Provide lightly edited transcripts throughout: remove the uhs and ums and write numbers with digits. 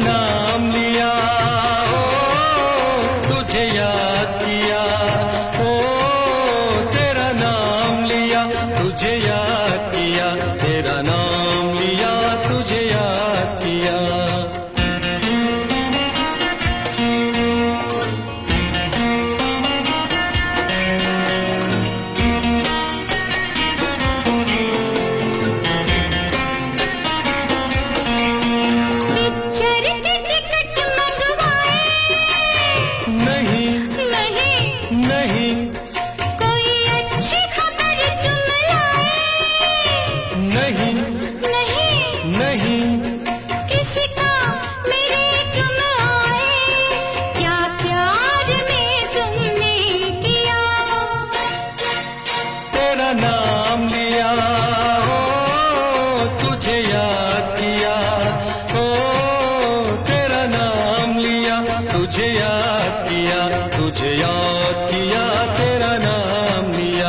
नाम लिया, ओ तुझे याद किया, ओ तेरा नाम लिया, तुझे याद किया, तेरा नाम लिया, तुझे याद किया। नाम लिया, ओ तुझे याद किया, ओ तेरा नाम लिया, तुझे याद किया, तुझे याद किया, तेरा नाम लिया।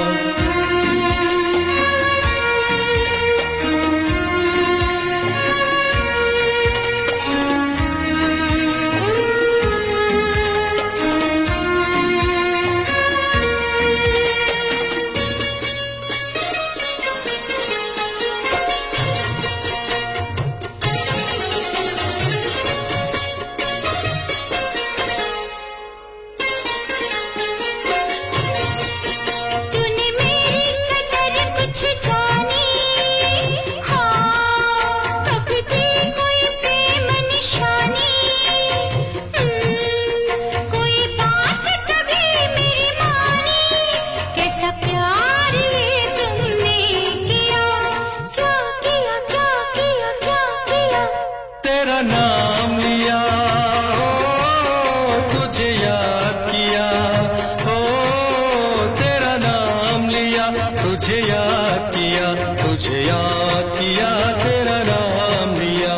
नाम लिया, ओ तुझे याद किया, ओ तेरा नाम लिया, तुझे याद किया, तुझे याद किया, तेरा नाम लिया।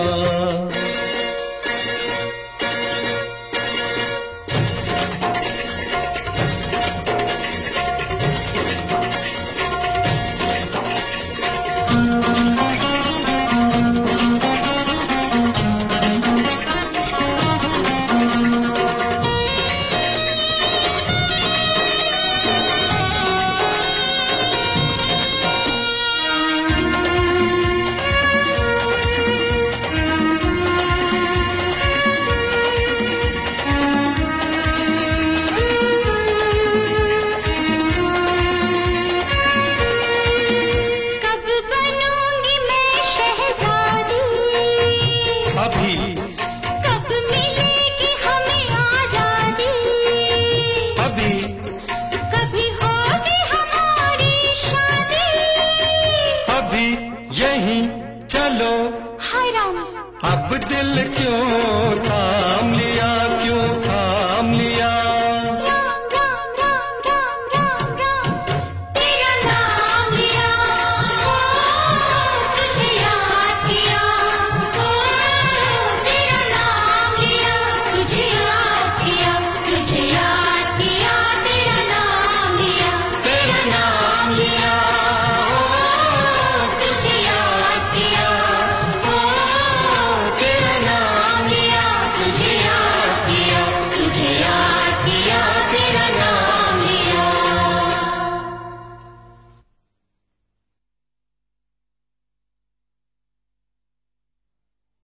कब मिलेगी हमें आजादी, अभी कभी होगी हमारी शादी, अभी यहीं चलो, हाय राम अब दिल क्यों था